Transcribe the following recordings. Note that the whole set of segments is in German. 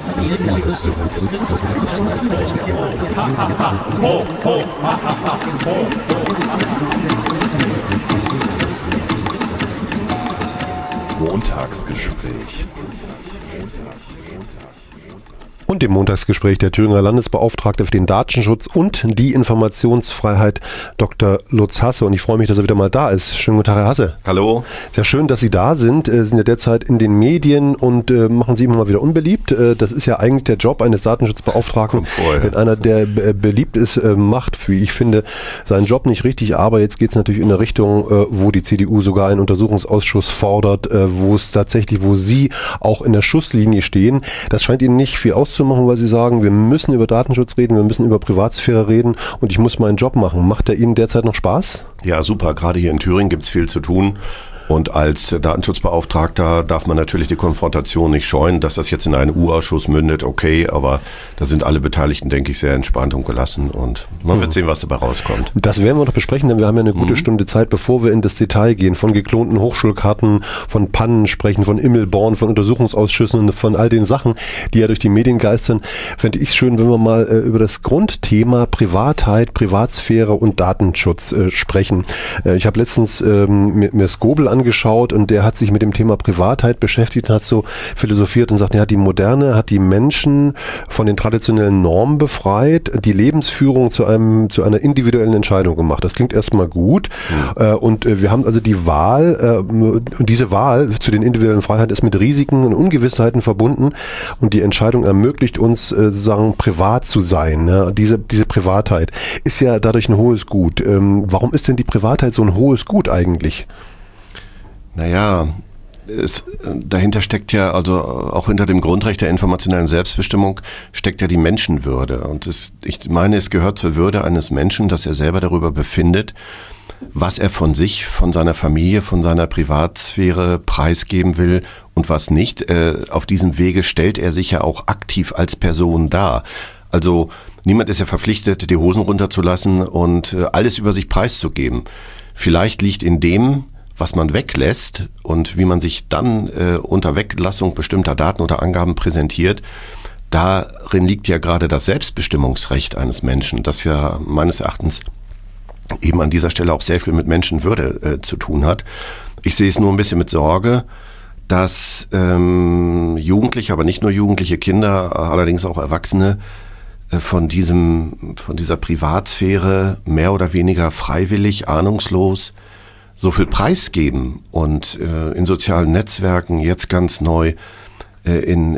Montagsgespräch. Und im Montagsgespräch der Thüringer Landesbeauftragte für den Datenschutz und die Informationsfreiheit, Dr. Lutz Hasse. Und ich freue mich, dass er wieder mal da ist. Schönen guten Tag, Herr Hasse. Hallo. Sehr schön, dass Sie da sind. Sie sind ja derzeit in den Medien und machen Sie immer mal wieder unbeliebt. Das ist ja eigentlich der Job eines Datenschutzbeauftragten. Wenn einer, der beliebt ist, macht, wie ich finde, seinen Job nicht richtig. Aber jetzt geht es natürlich in eine Richtung, wo die CDU sogar einen Untersuchungsausschuss fordert, wo Sie auch in der Schusslinie stehen. Das scheint Ihnen nicht viel auszumachen, weil Sie sagen, wir müssen über Datenschutz reden, wir müssen über Privatsphäre reden und ich muss meinen Job machen. Macht der Ihnen derzeit noch Spaß? Ja, super. Gerade hier in Thüringen gibt es viel zu tun. Und als Datenschutzbeauftragter darf man natürlich die Konfrontation nicht scheuen, dass das jetzt in einen U-Ausschuss mündet, okay, aber da sind alle Beteiligten, denke ich, sehr entspannt und gelassen und man wird sehen, was dabei rauskommt. Das werden wir noch besprechen, denn wir haben ja eine gute Stunde Zeit, bevor wir in das Detail gehen, von geklonten Hochschulkarten, von Pannen sprechen, von Immelborn, von Untersuchungsausschüssen und von all den Sachen, die ja durch die Medien geistern. Fände ich es schön, wenn wir mal über das Grundthema Privatheit, Privatsphäre und Datenschutz sprechen. Ich habe letztens mir Skobel angeschaut und der hat sich mit dem Thema Privatheit beschäftigt und hat so philosophiert und sagt, ja, die Moderne hat die Menschen von den traditionellen Normen befreit, die Lebensführung zu einer individuellen Entscheidung gemacht. Das klingt erstmal gut und wir haben also die Wahl und diese Wahl zu den individuellen Freiheiten ist mit Risiken und Ungewissheiten verbunden und die Entscheidung ermöglicht uns sozusagen privat zu sein. Ne? Diese Privatheit ist ja dadurch ein hohes Gut. Warum ist denn die Privatheit so ein hohes Gut eigentlich? Naja, dahinter steckt ja, also auch hinter dem Grundrecht der informationellen Selbstbestimmung steckt ja die Menschenwürde. Und ich meine, es gehört zur Würde eines Menschen, dass er selber darüber befindet, was er von sich, von seiner Familie, von seiner Privatsphäre preisgeben will und was nicht. Auf diesem Wege stellt er sich ja auch aktiv als Person dar. Also niemand ist ja verpflichtet, die Hosen runterzulassen und alles über sich preiszugeben. Vielleicht liegt in dem, was man weglässt und wie man sich dann unter Weglassung bestimmter Daten oder Angaben präsentiert, darin liegt ja gerade das Selbstbestimmungsrecht eines Menschen, das ja meines Erachtens eben an dieser Stelle auch sehr viel mit Menschenwürde zu tun hat. Ich sehe es nur ein bisschen mit Sorge, dass Jugendliche, aber nicht nur jugendliche Kinder, allerdings auch Erwachsene, von dieser Privatsphäre mehr oder weniger freiwillig, ahnungslos so viel preisgeben und in sozialen Netzwerken jetzt ganz neu in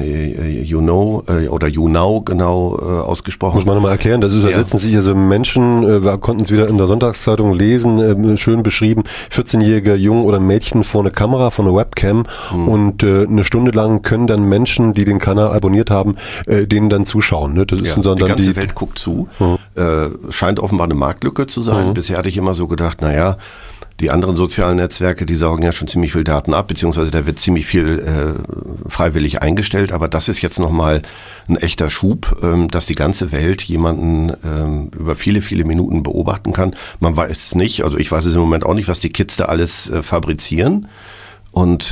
YouNow genau ausgesprochen. Muss man nochmal erklären, das ist ja setzen sich also Menschen, wir konnten es wieder in der Sonntagszeitung lesen, schön beschrieben, 14-jährige Jungen oder Mädchen vor eine Kamera, vor eine Webcam und eine Stunde lang können dann Menschen, die den Kanal abonniert haben, denen dann zuschauen. Ne? Das ist dann die ganze Welt guckt zu, scheint offenbar eine Marktlücke zu sein. Bisher hatte ich immer so gedacht, naja, die anderen sozialen Netzwerke, die saugen ja schon ziemlich viel Daten ab, beziehungsweise da wird ziemlich viel freiwillig eingestellt. Aber das ist jetzt nochmal ein echter Schub, dass die ganze Welt jemanden über viele, viele Minuten beobachten kann. Man weiß es nicht, also ich weiß es im Moment auch nicht, was die Kids da alles fabrizieren. Und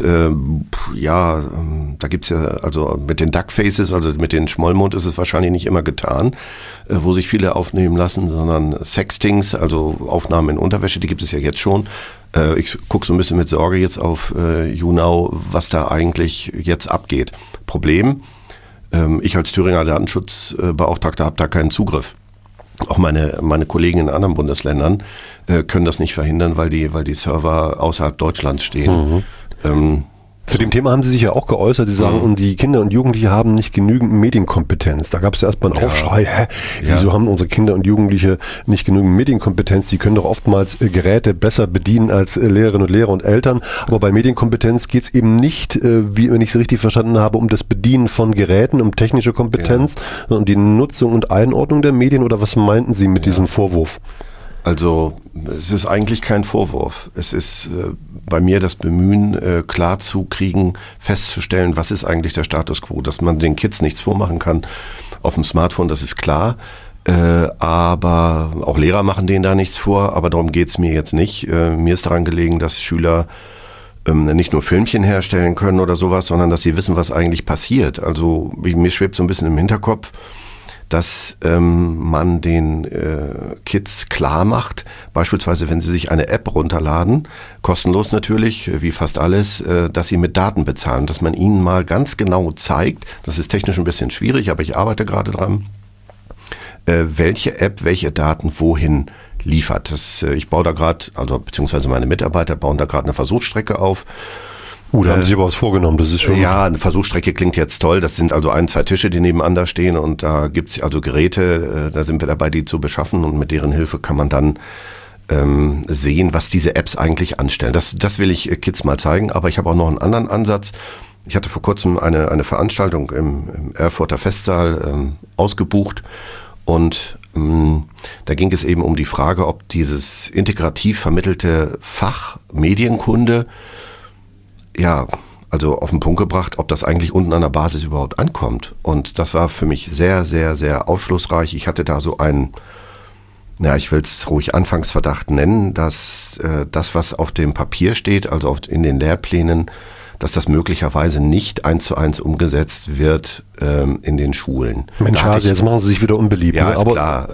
da gibt's ja, also mit den Duckfaces, also mit den Schmollmund ist es wahrscheinlich nicht immer getan, wo sich viele aufnehmen lassen, sondern Sextings, also Aufnahmen in Unterwäsche, die gibt es ja jetzt schon. Ich gucke so ein bisschen mit Sorge jetzt auf YouNow, was da eigentlich jetzt abgeht. Problem, ich als Thüringer Datenschutzbeauftragter habe da keinen Zugriff. Auch meine Kollegen in anderen Bundesländern können das nicht verhindern, weil die Server außerhalb Deutschlands stehen. Zu dem Thema haben Sie sich ja auch geäußert. Sie sagen, und die Kinder und Jugendliche haben nicht genügend Medienkompetenz. Da gab es ja erstmal einen Aufschrei. Wieso haben unsere Kinder und Jugendliche nicht genügend Medienkompetenz? Die können doch oftmals Geräte besser bedienen als Lehrerinnen und Lehrer und Eltern. Aber bei Medienkompetenz geht es eben nicht, wie wenn ich es richtig verstanden habe, um das Bedienen von Geräten, um technische Kompetenz, sondern um die Nutzung und Einordnung der Medien. Oder was meinten Sie mit diesem Vorwurf? Also es ist eigentlich kein Vorwurf. Es ist bei mir das Bemühen, klar zu kriegen, festzustellen, was ist eigentlich der Status quo. Dass man den Kids nichts vormachen kann auf dem Smartphone, das ist klar. Aber auch Lehrer machen denen da nichts vor, aber darum geht's mir jetzt nicht. Mir ist daran gelegen, dass Schüler nicht nur Filmchen herstellen können oder sowas, sondern dass sie wissen, was eigentlich passiert. Also mir schwebt so ein bisschen im Hinterkopf, dass man den Kids klar macht, beispielsweise wenn sie sich eine App runterladen, kostenlos natürlich, wie fast alles, dass sie mit Daten bezahlen, dass man ihnen mal ganz genau zeigt, das ist technisch ein bisschen schwierig, aber ich arbeite gerade dran, welche App welche Daten wohin liefert. Ich baue da gerade, also beziehungsweise meine Mitarbeiter bauen da gerade eine Versuchsstrecke auf. Da haben sie sich aber was vorgenommen, das ist schon... Ja, eine Versuchsstrecke klingt jetzt toll, das sind also 1, 2 Tische, die nebeneinander stehen und da gibt's also Geräte, da sind wir dabei, die zu beschaffen und mit deren Hilfe kann man dann sehen, was diese Apps eigentlich anstellen. Das will ich Kids mal zeigen, aber ich habe auch noch einen anderen Ansatz. Ich hatte vor kurzem eine Veranstaltung im Erfurter Festsaal ausgebucht und da ging es eben um die Frage, ob dieses integrativ vermittelte Fach Medienkunde, ja, also auf den Punkt gebracht, ob das eigentlich unten an der Basis überhaupt ankommt. Und das war für mich sehr, sehr, sehr aufschlussreich. Ich hatte da so einen, ich will es ruhig Anfangsverdacht nennen, dass das, was auf dem Papier steht, also in den Lehrplänen, dass das möglicherweise nicht 1:1 umgesetzt wird in den Schulen. Mensch, jetzt machen sie sich wieder unbeliebt. Ja, ist klar.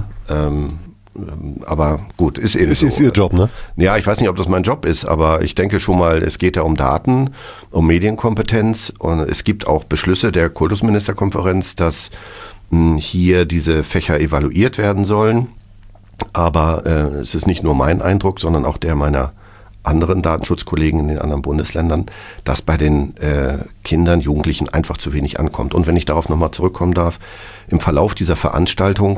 Aber gut, ist eben so. Ist Ihr Job, ne? Ja, ich weiß nicht, ob das mein Job ist, aber ich denke schon mal, es geht da um Daten, um Medienkompetenz und es gibt auch Beschlüsse der Kultusministerkonferenz, dass hier diese Fächer evaluiert werden sollen. Aber es ist nicht nur mein Eindruck, sondern auch der meiner anderen Datenschutzkollegen in den anderen Bundesländern, dass bei den Kindern, Jugendlichen einfach zu wenig ankommt. Und wenn ich darauf nochmal zurückkommen darf, im Verlauf dieser Veranstaltung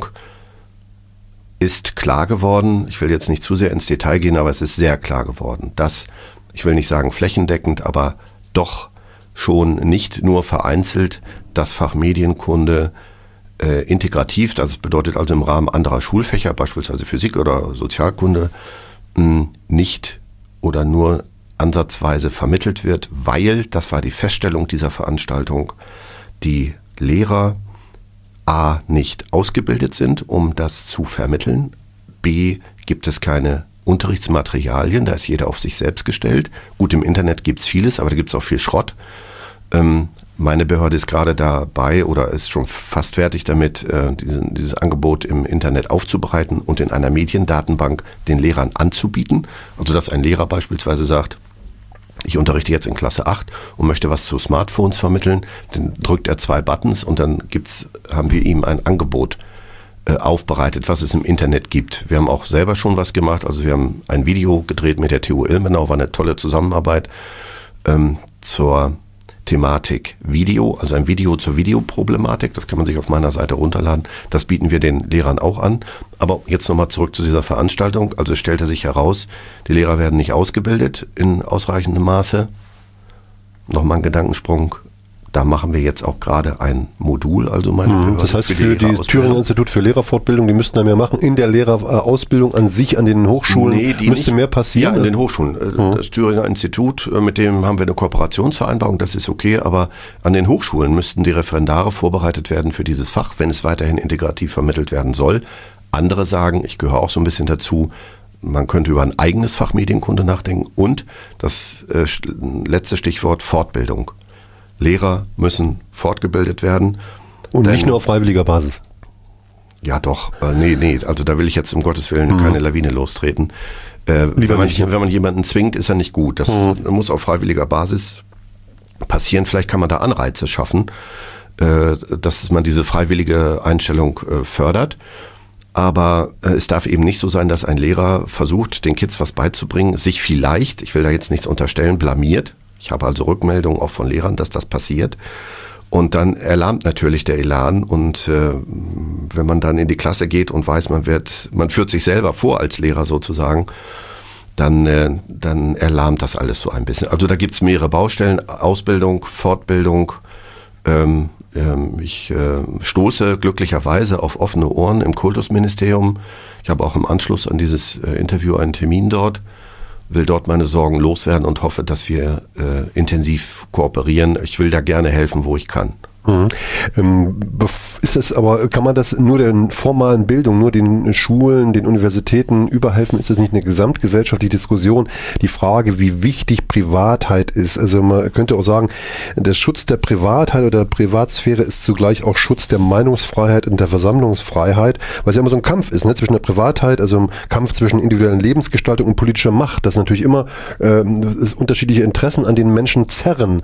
ist klar geworden, ich will jetzt nicht zu sehr ins Detail gehen, aber es ist sehr klar geworden, dass, ich will nicht sagen flächendeckend, aber doch schon nicht nur vereinzelt das Fach Medienkunde integrativ, das bedeutet also im Rahmen anderer Schulfächer, beispielsweise Physik oder Sozialkunde, nicht oder nur ansatzweise vermittelt wird, weil, das war die Feststellung dieser Veranstaltung, die Lehrer A, nicht ausgebildet sind, um das zu vermitteln. B, gibt es keine Unterrichtsmaterialien, da ist jeder auf sich selbst gestellt. Gut, im Internet gibt es vieles, aber da gibt es auch viel Schrott. Meine Behörde ist gerade dabei oder ist schon fast fertig damit, dieses Angebot im Internet aufzubereiten und in einer Mediendatenbank den Lehrern anzubieten. Also dass ein Lehrer beispielsweise sagt, ich unterrichte jetzt in Klasse 8 und möchte was zu Smartphones vermitteln, dann drückt er 2 Buttons und dann haben wir ihm ein Angebot aufbereitet, was es im Internet gibt. Wir haben auch selber schon was gemacht, also wir haben ein Video gedreht mit der TU Ilmenau, war eine tolle Zusammenarbeit zur Thematik Video, also ein Video zur Videoproblematik, das kann man sich auf meiner Seite runterladen, das bieten wir den Lehrern auch an. Aber jetzt nochmal zurück zu dieser Veranstaltung, also es stellte sich heraus, die Lehrer werden nicht ausgebildet in ausreichendem Maße. Nochmal ein Gedankensprung, da machen wir jetzt auch gerade ein Modul, also meine Behörde. Das heißt, für das Thüringer Institut für Lehrerfortbildung, die müssten da mehr machen. In der Lehrerausbildung an sich, an den Hochschulen, müsste mehr passieren? Ja, in den Hochschulen. Das Thüringer Institut, mit dem haben wir eine Kooperationsvereinbarung, das ist okay, aber an den Hochschulen müssten die Referendare vorbereitet werden für dieses Fach, wenn es weiterhin integrativ vermittelt werden soll. Andere sagen, ich gehöre auch so ein bisschen dazu, man könnte über ein eigenes Fach Medienkunde nachdenken und das letzte Stichwort Fortbildung. Lehrer müssen fortgebildet werden. Und nicht nur auf freiwilliger Basis. Ja doch, nee, also da will ich jetzt um Gottes Willen keine Lawine lostreten. Wenn man jemanden zwingt, ist er nicht gut. Das muss auf freiwilliger Basis passieren. Vielleicht kann man da Anreize schaffen, dass man diese freiwillige Einstellung fördert. Aber es darf eben nicht so sein, dass ein Lehrer versucht, den Kids was beizubringen, sich vielleicht, ich will da jetzt nichts unterstellen, blamiert. Ich habe also Rückmeldungen auch von Lehrern, dass das passiert. Und dann erlahmt natürlich der Elan. Und wenn man dann in die Klasse geht und weiß, man führt sich selber vor als Lehrer sozusagen, dann erlahmt das alles so ein bisschen. Also da gibt es mehrere Baustellen, Ausbildung, Fortbildung. Ich stoße glücklicherweise auf offene Ohren im Kultusministerium. Ich habe auch im Anschluss an dieses Interview einen Termin dort, will dort meine Sorgen loswerden und hoffe, dass wir intensiv kooperieren. Ich will da gerne helfen, wo ich kann. Ist das aber, kann man das nur der formalen Bildung, nur den Schulen, den Universitäten überhelfen? Ist das nicht eine gesamtgesellschaftliche Diskussion? Die Frage, wie wichtig Privatheit ist. Also man könnte auch sagen, der Schutz der Privatheit oder Privatsphäre ist zugleich auch Schutz der Meinungsfreiheit und der Versammlungsfreiheit, weil es ja immer so ein Kampf ist, ne, zwischen der Privatheit, also ein Kampf zwischen individuellen Lebensgestaltung und politischer Macht, das natürlich immer unterschiedliche Interessen an den Menschen zerren.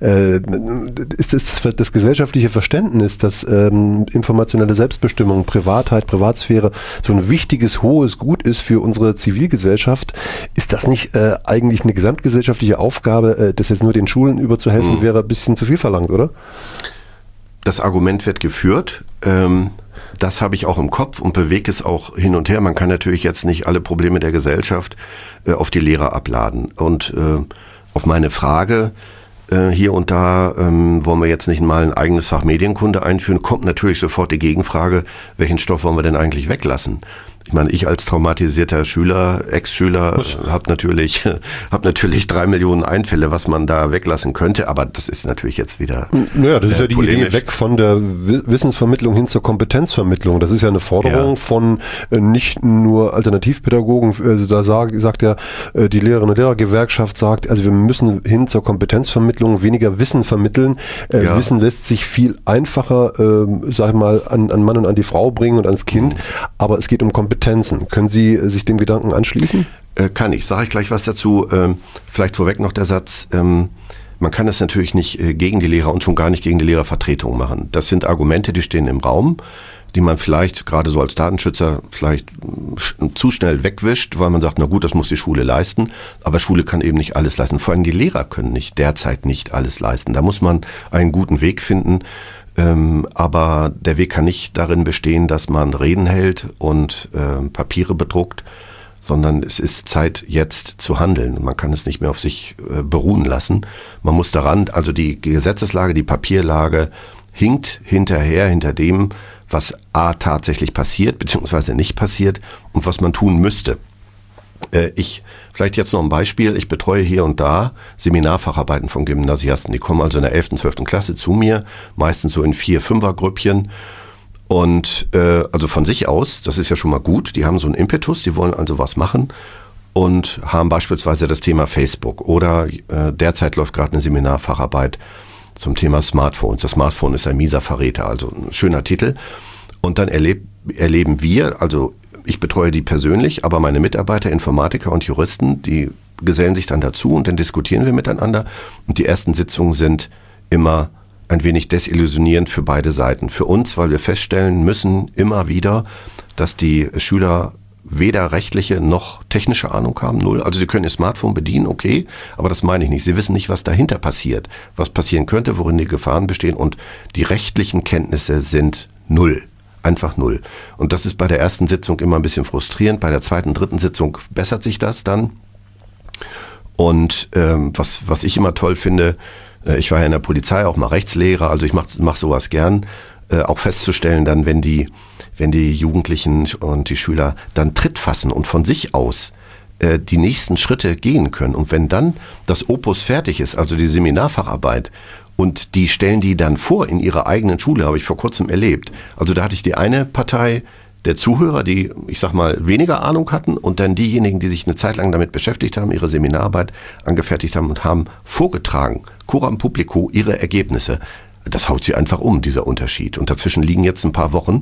Ist das gesellschaftliche Verständnis, dass informationelle Selbstbestimmung, Privatheit, Privatsphäre so ein wichtiges, hohes Gut ist für unsere Zivilgesellschaft, ist das nicht eigentlich eine gesamtgesellschaftliche Aufgabe, das jetzt nur den Schulen überzuhelfen, wäre ein bisschen zu viel verlangt, oder? Das Argument wird geführt. Das habe ich auch im Kopf und bewege es auch hin und her. Man kann natürlich jetzt nicht alle Probleme der Gesellschaft auf die Lehrer abladen. Und auf meine Frage, hier und da wollen wir jetzt nicht mal ein eigenes Fach Medienkunde einführen, kommt natürlich sofort die Gegenfrage, welchen Stoff wollen wir denn eigentlich weglassen? Ich meine, ich als traumatisierter Schüler, Ex-Schüler, habe natürlich 3 Millionen Einfälle, was man da weglassen könnte, aber das ist natürlich jetzt wieder naja, das ist ja die polemisch. Idee weg von der Wissensvermittlung hin zur Kompetenzvermittlung. Das ist ja eine Forderung von nicht nur Alternativpädagogen, also da sagt ja die Lehrerinnen und Lehrergewerkschaft sagt, also wir müssen hin zur Kompetenzvermittlung, weniger Wissen vermitteln. Wissen lässt sich viel einfacher, sag ich mal, an Mann und an die Frau bringen und ans Kind, aber es geht um Kompetenzen. Können Sie sich dem Gedanken anschließen? Kann ich. Sage ich gleich was dazu. Vielleicht vorweg noch der Satz, man kann das natürlich nicht gegen die Lehrer und schon gar nicht gegen die Lehrervertretung machen. Das sind Argumente, die stehen im Raum, die man vielleicht, gerade so als Datenschützer, vielleicht zu schnell wegwischt, weil man sagt, na gut, das muss die Schule leisten. Aber Schule kann eben nicht alles leisten. Vor allem die Lehrer können derzeit nicht alles leisten. Da muss man einen guten Weg finden. Aber der Weg kann nicht darin bestehen, dass man Reden hält und Papiere bedruckt, sondern es ist Zeit, jetzt zu handeln. Man kann es nicht mehr auf sich beruhen lassen. Man muss daran, also die Gesetzeslage, die Papierlage hinkt hinterher, hinter dem, was tatsächlich passiert, beziehungsweise nicht passiert und was man tun müsste. Vielleicht jetzt noch ein Beispiel. Ich betreue hier und da Seminarfacharbeiten von Gymnasiasten. Die kommen also in der 11., 12. Klasse zu mir, meistens so in 4-5er-Grüppchen. Und also von sich aus, das ist ja schon mal gut, die haben so einen Impetus, die wollen also was machen und haben beispielsweise das Thema Facebook. Oder derzeit läuft gerade eine Seminarfacharbeit zum Thema Smartphones. Das Smartphone ist ein mieser Verräter, also ein schöner Titel. Und dann erleben wir, also ich betreue die persönlich, aber meine Mitarbeiter, Informatiker und Juristen, die gesellen sich dann dazu und dann diskutieren wir miteinander. Und die ersten Sitzungen sind immer ein wenig desillusionierend für beide Seiten. Für uns, weil wir feststellen müssen immer wieder, dass die Schüler weder rechtliche noch technische Ahnung haben, null. Also sie können ihr Smartphone bedienen, okay, aber das meine ich nicht. Sie wissen nicht, was dahinter passiert, was passieren könnte, worin die Gefahren bestehen und die rechtlichen Kenntnisse sind null. Einfach null. Und das ist bei der ersten Sitzung immer ein bisschen frustrierend. Bei der zweiten, dritten Sitzung bessert sich das dann. Und was ich immer toll finde, ich war ja in der Polizei auch mal Rechtslehrer, also ich mach sowas gern, auch festzustellen dann, wenn die Jugendlichen und die Schüler dann Tritt fassen und von sich aus die nächsten Schritte gehen können. Und wenn dann das Opus fertig ist, also die Seminarfacharbeit, und die stellen die dann vor in ihrer eigenen Schule, habe ich vor kurzem erlebt. Also da hatte ich die eine Partei der Zuhörer, die, ich sag mal, weniger Ahnung hatten und dann diejenigen, die sich eine Zeit lang damit beschäftigt haben, ihre Seminararbeit angefertigt haben und haben vorgetragen, coram publico, ihre Ergebnisse. Das haut sie einfach um, dieser Unterschied. Und dazwischen liegen jetzt ein paar Wochen.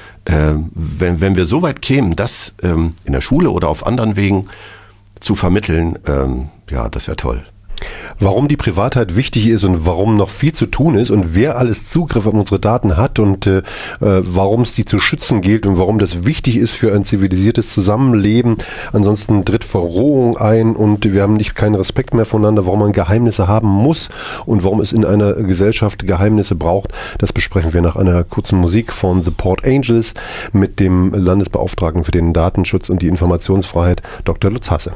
Wenn wir so weit kämen, das in der Schule oder auf anderen Wegen zu vermitteln, ja, das wäre toll. Warum die Privatheit wichtig ist und warum noch viel zu tun ist und wer alles Zugriff auf unsere Daten hat und warum es die zu schützen gilt und warum das wichtig ist für ein zivilisiertes Zusammenleben. Ansonsten tritt Verrohung ein und wir haben keinen Respekt mehr voneinander, warum man Geheimnisse haben muss und warum es in einer Gesellschaft Geheimnisse braucht. Das besprechen wir nach einer kurzen Musik von The Port Angels mit dem Landesbeauftragten für den Datenschutz und die Informationsfreiheit, Dr. Lutz Hasse.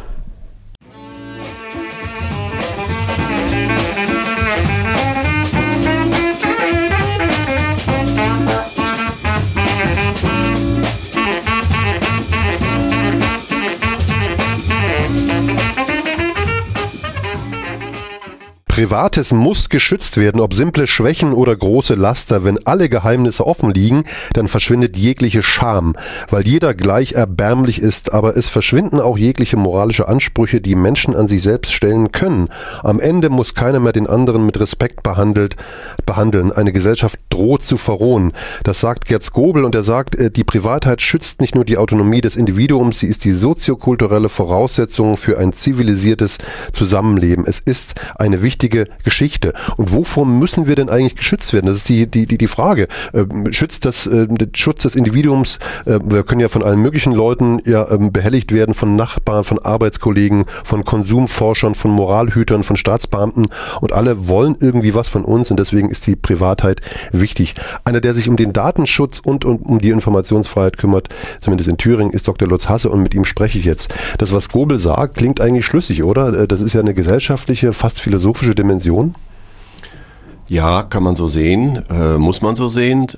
Privates muss geschützt werden, ob simple Schwächen oder große Laster. Wenn alle Geheimnisse offen liegen, dann verschwindet jegliche Scham, weil jeder gleich erbärmlich ist, aber es verschwinden auch jegliche moralische Ansprüche, die Menschen an sich selbst stellen können. Am Ende muss keiner mehr den anderen mit Respekt behandeln. Eine Gesellschaft droht zu verrohen. Das sagt Gerd Skobel und er sagt, die Privatheit schützt nicht nur die Autonomie des Individuums, sie ist die soziokulturelle Voraussetzung für ein zivilisiertes Zusammenleben. Es ist eine wichtige Geschichte. Und wovor müssen wir denn eigentlich geschützt werden? Das ist die Frage. Schutz des Individuums, wir können ja von allen möglichen Leuten behelligt werden, von Nachbarn, von Arbeitskollegen, von Konsumforschern, von Moralhütern, von Staatsbeamten und alle wollen irgendwie was von uns und deswegen ist die Privatheit wichtig. Einer, der sich um den Datenschutz und um die Informationsfreiheit kümmert, zumindest in Thüringen, ist Dr. Lutz Hasse und mit ihm spreche ich jetzt. Das, was Skobel sagt, klingt eigentlich schlüssig, oder? Das ist ja eine gesellschaftliche, fast philosophische Dimension. Ja, kann man so sehen, muss man so sehen.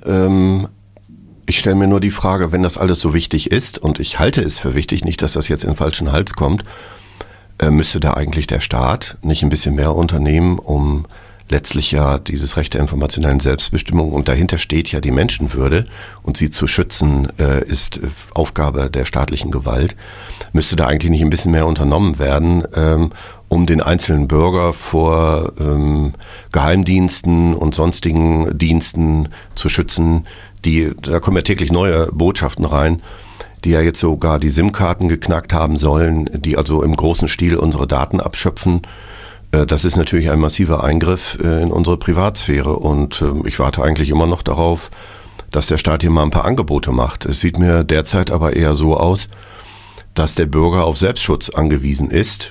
Ich stelle mir nur die Frage, wenn das alles so wichtig ist, und ich halte es für wichtig, nicht, dass das jetzt in den falschen Hals kommt, müsste da eigentlich der Staat nicht ein bisschen mehr unternehmen, um letztlich ja dieses Recht der informationellen Selbstbestimmung, und dahinter steht ja die Menschenwürde, und sie zu schützen ist Aufgabe der staatlichen Gewalt, müsste da eigentlich nicht ein bisschen mehr unternommen werden, um den einzelnen Bürger vor Geheimdiensten und sonstigen Diensten zu schützen. Da kommen ja täglich neue Botschaften rein, die ja jetzt sogar die SIM-Karten geknackt haben sollen, die also im großen Stil unsere Daten abschöpfen. Das ist natürlich ein massiver Eingriff in unsere Privatsphäre und ich warte eigentlich immer noch darauf, dass der Staat hier mal ein paar Angebote macht. Es sieht mir derzeit aber eher so aus, dass der Bürger auf Selbstschutz angewiesen ist.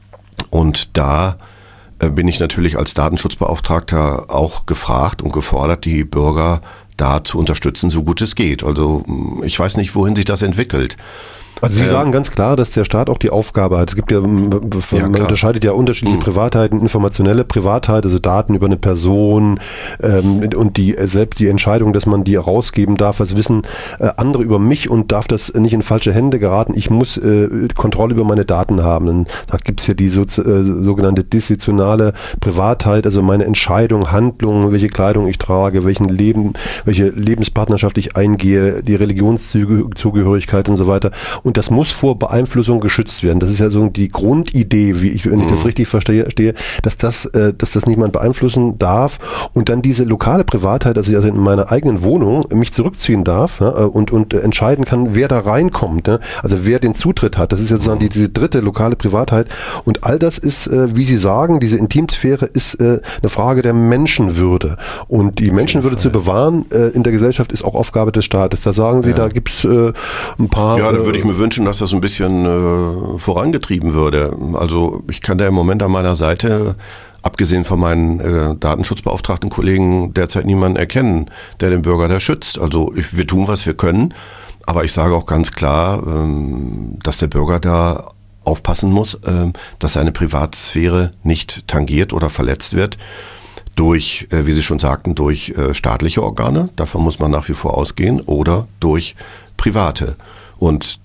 Und da bin ich natürlich als Datenschutzbeauftragter auch gefragt und gefordert, die Bürger da zu unterstützen, so gut es geht. Also ich weiß nicht, wohin sich das entwickelt. Also Sie sagen ganz klar, dass der Staat auch die Aufgabe hat. Es gibt man unterscheidet ja unterschiedliche Privatheiten, informationelle Privatheit, also Daten über eine Person und selbst die Entscheidung, dass man die herausgeben darf, was wissen andere über mich und darf das nicht in falsche Hände geraten. Ich muss Kontrolle über meine Daten haben. Da gibt es ja die sogenannte disziplinale Privatheit, also meine Entscheidung, Handlung, welche Kleidung ich trage, welche Lebenspartnerschaft ich eingehe, die Religionszugehörigkeit und so weiter. Und das muss vor Beeinflussung geschützt werden. Das ist ja so die Grundidee, wenn ich das richtig verstehe, dass das niemand beeinflussen darf und dann diese lokale Privatheit, also in meiner eigenen Wohnung mich zurückziehen darf und entscheiden kann, wer da reinkommt, also wer den Zutritt hat. Das ist jetzt diese dritte lokale Privatheit und all das ist, wie Sie sagen, diese Intimsphäre ist eine Frage der Menschenwürde und die Menschenwürde zu bewahren in der Gesellschaft ist auch Aufgabe des Staates. Da sagen Sie, da gibt es ein paar... Ja, da würde ich mir wünschen, dass das ein bisschen vorangetrieben würde. Also ich kann da im Moment an meiner Seite, abgesehen von meinen Datenschutzbeauftragten Kollegen, derzeit niemanden erkennen, der den Bürger da schützt. Also wir tun, was wir können, aber ich sage auch ganz klar, dass der Bürger da aufpassen muss, dass seine Privatsphäre nicht tangiert oder verletzt wird durch, wie Sie schon sagten, durch staatliche Organe, davon muss man nach wie vor ausgehen, oder durch Private. Und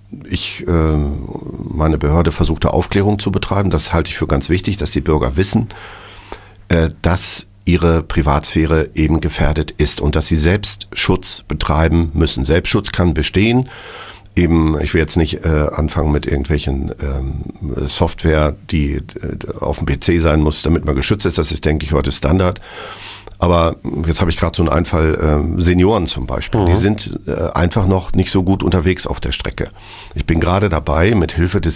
meine Behörde versuchte Aufklärung zu betreiben. Das halte ich für ganz wichtig, dass die Bürger wissen, dass ihre Privatsphäre eben gefährdet ist und dass sie Selbstschutz betreiben müssen. Selbstschutz kann bestehen. Eben, ich will jetzt nicht anfangen mit irgendwelchen Software, die auf dem PC sein muss, damit man geschützt ist. Das ist, denke ich, heute Standard. Aber jetzt habe ich gerade so einen Einfall, Senioren zum Beispiel, die sind einfach noch nicht so gut unterwegs auf der Strecke. Ich bin gerade dabei, mit Hilfe des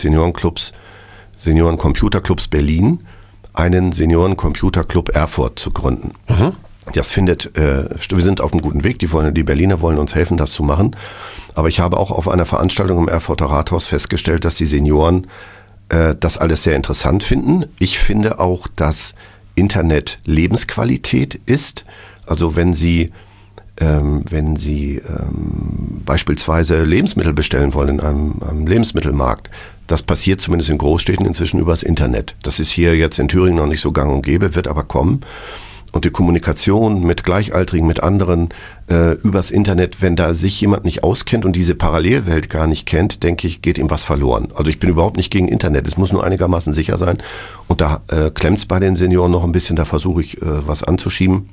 Senioren-Computerclubs Berlin, einen Senioren-Computerclub Erfurt zu gründen. Das wir sind auf einem guten Weg, die Berliner wollen uns helfen, das zu machen. Aber ich habe auch auf einer Veranstaltung im Erfurter Rathaus festgestellt, dass die Senioren das alles sehr interessant finden. Ich finde auch, dass Internet Lebensqualität ist. Also wenn Sie beispielsweise Lebensmittel bestellen wollen in einem Lebensmittelmarkt, das passiert zumindest in Großstädten inzwischen übers Internet. Das ist hier jetzt in Thüringen noch nicht so gang und gäbe, wird aber kommen. und die Kommunikation mit Gleichaltrigen, mit anderen übers Internet, wenn da sich jemand nicht auskennt und diese Parallelwelt gar nicht kennt, denke ich, geht ihm was verloren. Also ich bin überhaupt nicht gegen Internet, es muss nur einigermaßen sicher sein und da klemmt es bei den Senioren noch ein bisschen, da versuche ich was anzuschieben.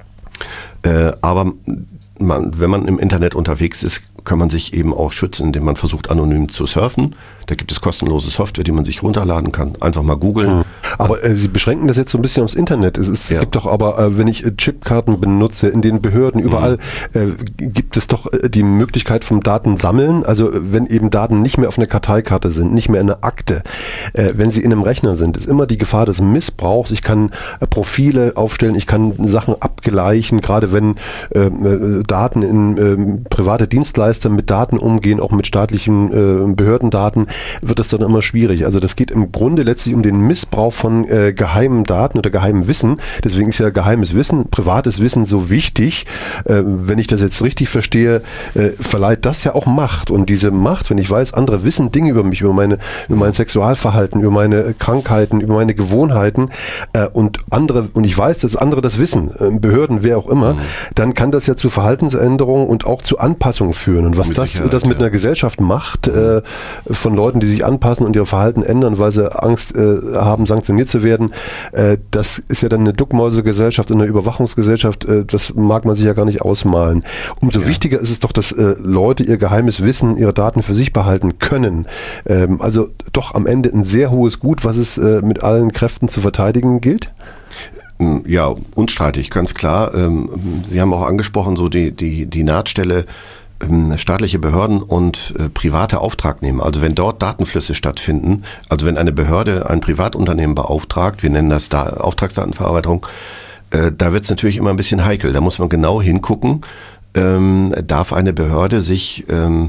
Aber wenn man im Internet unterwegs ist, kann man sich eben auch schützen, indem man versucht, anonym zu surfen. Da gibt es kostenlose Software, die man sich runterladen kann. Einfach mal googeln. Aber Sie beschränken das jetzt so ein bisschen aufs Internet. Es gibt doch aber, wenn ich Chipkarten benutze, in den Behörden, überall, gibt es doch die Möglichkeit vom Datensammeln. Also wenn eben Daten nicht mehr auf einer Karteikarte sind, nicht mehr in einer Akte, wenn sie in einem Rechner sind, ist immer die Gefahr des Missbrauchs. Ich kann Profile aufstellen, ich kann Sachen abgleichen, gerade wenn Daten in private Dienstleister mit Daten umgehen, auch mit staatlichen Behördendaten, wird es dann immer schwierig. Also das geht im Grunde letztlich um den Missbrauch von geheimen Daten oder geheimem Wissen. Deswegen ist ja geheimes Wissen, privates Wissen so wichtig. Wenn ich das jetzt richtig verstehe, verleiht das ja auch Macht. Und diese Macht, wenn ich weiß, andere wissen Dinge über mich, über mein Sexualverhalten, über meine Krankheiten, über meine Gewohnheiten und ich weiß, dass andere das wissen, Behörden, wer auch immer, dann kann das ja zu Verhaltensänderungen und auch zu Anpassungen führen. Und was das mit einer Gesellschaft macht, von Leuten, die sich anpassen und ihr Verhalten ändern, weil sie Angst haben, sanktioniert zu werden, das ist ja dann eine Duckmäusegesellschaft, eine Überwachungsgesellschaft, das mag man sich ja gar nicht ausmalen. Umso wichtiger ist es doch, dass Leute ihr geheimes Wissen, ihre Daten für sich behalten können. Also doch am Ende ein sehr hohes Gut, was es mit allen Kräften zu verteidigen gilt? Ja, unstreitig, ganz klar. Sie haben auch angesprochen, so die Nahtstelle staatliche Behörden und private Auftragnehmer. Also wenn dort Datenflüsse stattfinden, also wenn eine Behörde ein Privatunternehmen beauftragt, wir nennen das Auftragsdatenverarbeitung, da wird es natürlich immer ein bisschen heikel. Da muss man genau hingucken, darf eine Behörde sich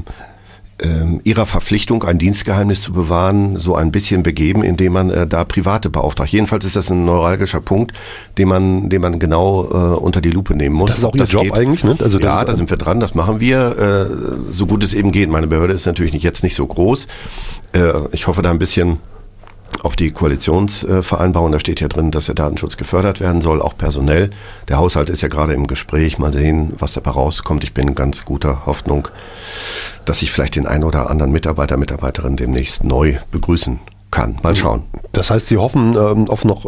ihrer Verpflichtung, ein Dienstgeheimnis zu bewahren, so ein bisschen begeben, indem man da Private beauftragt. Jedenfalls ist das ein neuralgischer Punkt, den man genau unter die Lupe nehmen muss. Das ist auch Ihr Job eigentlich, ne? Also ja, da sind wir dran, das machen wir, so gut es eben geht. Meine Behörde ist natürlich jetzt nicht so groß. Ich hoffe da ein bisschen auf die Koalitionsvereinbarung, da steht ja drin, dass der Datenschutz gefördert werden soll, auch personell. Der Haushalt ist ja gerade im Gespräch, mal sehen, was dabei rauskommt. Ich bin in ganz guter Hoffnung, dass ich vielleicht den einen oder anderen Mitarbeiter, Mitarbeiterin demnächst neu begrüßen kann. Mal schauen. Das heißt, Sie hoffen auf noch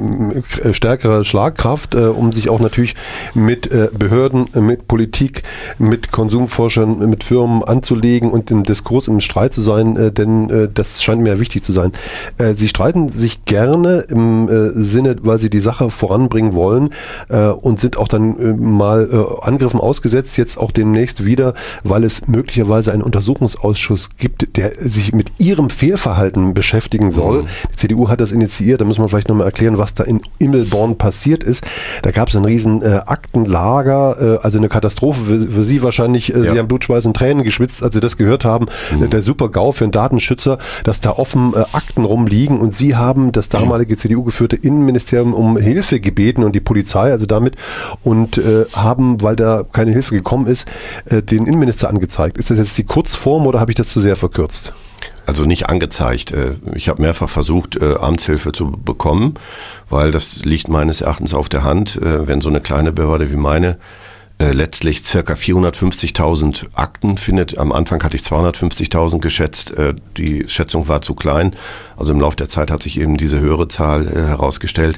stärkere Schlagkraft, um sich auch natürlich mit Behörden, mit Politik, mit Konsumforschern, mit Firmen anzulegen und im Diskurs, im Streit zu sein, denn das scheint mir ja wichtig zu sein. Sie streiten sich gerne im Sinne, weil Sie die Sache voranbringen wollen und sind auch dann mal Angriffen ausgesetzt, jetzt auch demnächst wieder, weil es möglicherweise einen Untersuchungsausschuss gibt, der sich mit Ihrem Fehlverhalten beschäftigen soll. Die CDU hat das initiiert, da muss man vielleicht nochmal erklären, was da in Immelborn passiert ist. Da gab es ein riesen Aktenlager, also eine Katastrophe für Sie wahrscheinlich. Sie haben blutschweißend Tränen geschwitzt, als Sie das gehört haben. Der Super-GAU für einen Datenschützer, dass da offen Akten rumliegen und Sie haben das damalige CDU-geführte Innenministerium um Hilfe gebeten und die Polizei, also damit, und haben, weil da keine Hilfe gekommen ist, den Innenminister angezeigt. Ist das jetzt die Kurzform oder habe ich das zu sehr verkürzt? Also nicht angezeigt. Ich habe mehrfach versucht, Amtshilfe zu bekommen, weil das liegt meines Erachtens auf der Hand, wenn so eine kleine Behörde wie meine letztlich circa 450.000 Akten findet. Am Anfang hatte ich 250.000 geschätzt. Die Schätzung war zu klein. Also im Laufe der Zeit hat sich eben diese höhere Zahl herausgestellt.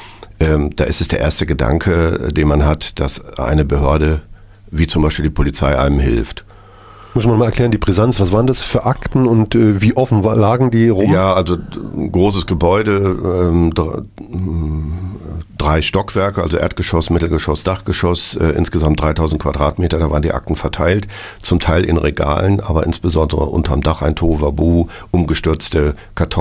Da ist es der erste Gedanke, den man hat, dass eine Behörde, wie zum Beispiel die Polizei, einem hilft. Muss man mal erklären, die Brisanz, was waren das für Akten und wie offen lagen die rum? Ja, also ein großes Gebäude, 3 Stockwerke, also Erdgeschoss, Mittelgeschoss, Dachgeschoss, insgesamt 3.000 Quadratmeter, da waren die Akten verteilt, zum Teil in Regalen, aber insbesondere unterm Dach ein Tohuwabohu, umgestürzte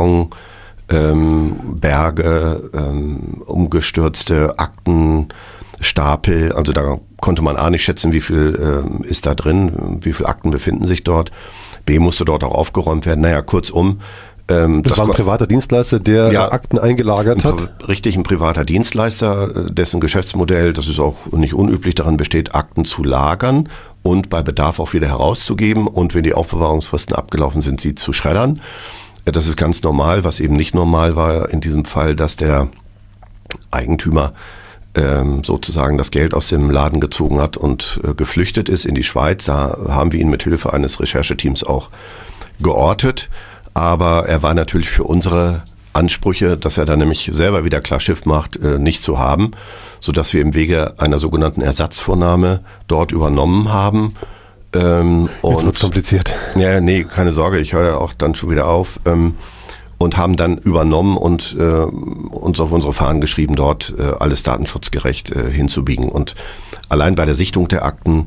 Kartonberge, umgestürzte Aktenstapel, also da konnte man A nicht schätzen, wie viel ist da drin, wie viele Akten befinden sich dort. B musste dort auch aufgeräumt werden. Naja, kurzum. Das war ein privater Dienstleister, der Akten eingelagert hat? Richtig, ein privater Dienstleister, dessen Geschäftsmodell, das ist auch nicht unüblich, darin besteht, Akten zu lagern und bei Bedarf auch wieder herauszugeben und wenn die Aufbewahrungsfristen abgelaufen sind, sie zu schreddern. Das ist ganz normal. Was eben nicht normal war in diesem Fall, dass der Eigentümer sozusagen das Geld aus dem Laden gezogen hat und geflüchtet ist in die Schweiz. Da haben wir ihn mit Hilfe eines Rechercheteams auch geortet. Aber er war natürlich für unsere Ansprüche, dass er dann nämlich selber wieder klar Schiff macht, nicht zu haben, sodass wir im Wege einer sogenannten Ersatzvornahme dort übernommen haben. Jetzt wird's kompliziert. Ja, nee, keine Sorge, ich höre auch dann schon wieder auf. Und haben dann übernommen und uns auf unsere Fahnen geschrieben, dort alles datenschutzgerecht hinzubiegen. Und allein bei der Sichtung der Akten